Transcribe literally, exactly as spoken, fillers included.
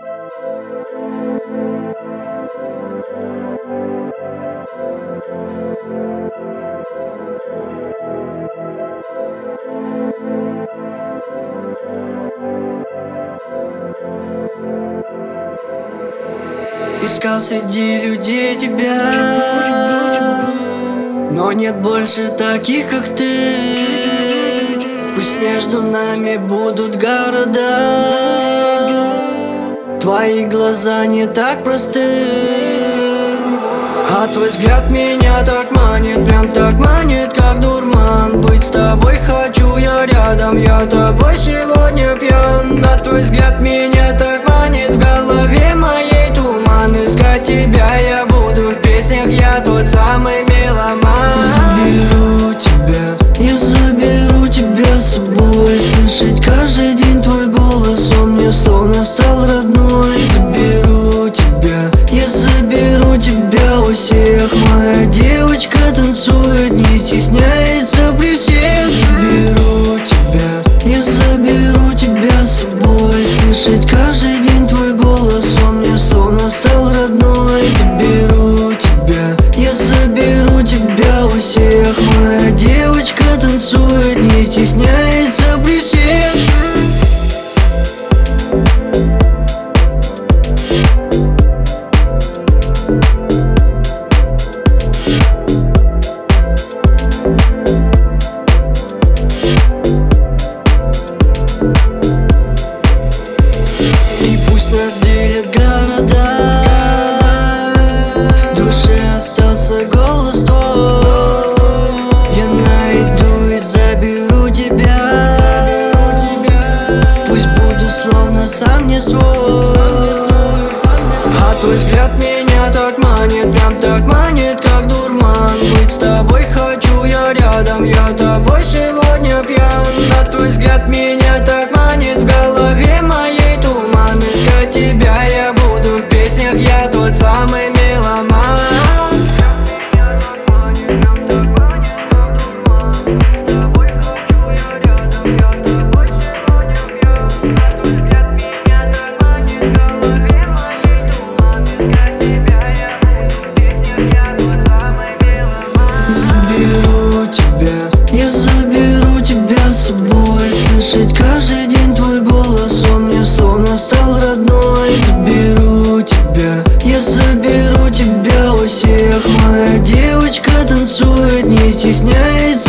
Искал среди людей тебя, но нет больше таких, как ты. Пусть между нами будут города, твои глаза не так просты. А твой взгляд меня так манит, прям так манит, как дурман. Быть с тобой хочу я рядом, я тобой сегодня пьян. А твой взгляд меня так манит, в голове моей туман. Искать тебя я буду в песнях, я тот самый меломан. Заберу тебя, я заберу тебя с собой. Слышать каждый день твой голос, он мне словно стал родной. Заберу тебя, я заберу тебя у всех. Моя девочка танцует, не стесняется при всех. Заберу тебя, я заберу тебя с собой. Слышать каждый день твой голос, он мне словно стал родной. Заберу тебя, я заберу тебя у всех. Моя девочка танцует, не стесняется при всех. И пусть нас делят города, в душе остался голос твой. Я найду и заберу тебя, пусть буду словно сам не свой. А твой взгляд меня так манит, прям так манит, как дурман. Быть с тобой хочу я рядом, я тобой сегодня пьян. А твой взгляд меня так манит, в голове моей туман. Искать тебя я буду в песнях, я тот самый меломан. Заберу тебя, я заберу тебя с собой. Слышать каждый день твой голос, он мне словно стал родной. Заберу тебя, я заберу тебя у всех. Моя девочка танцует, не стесняется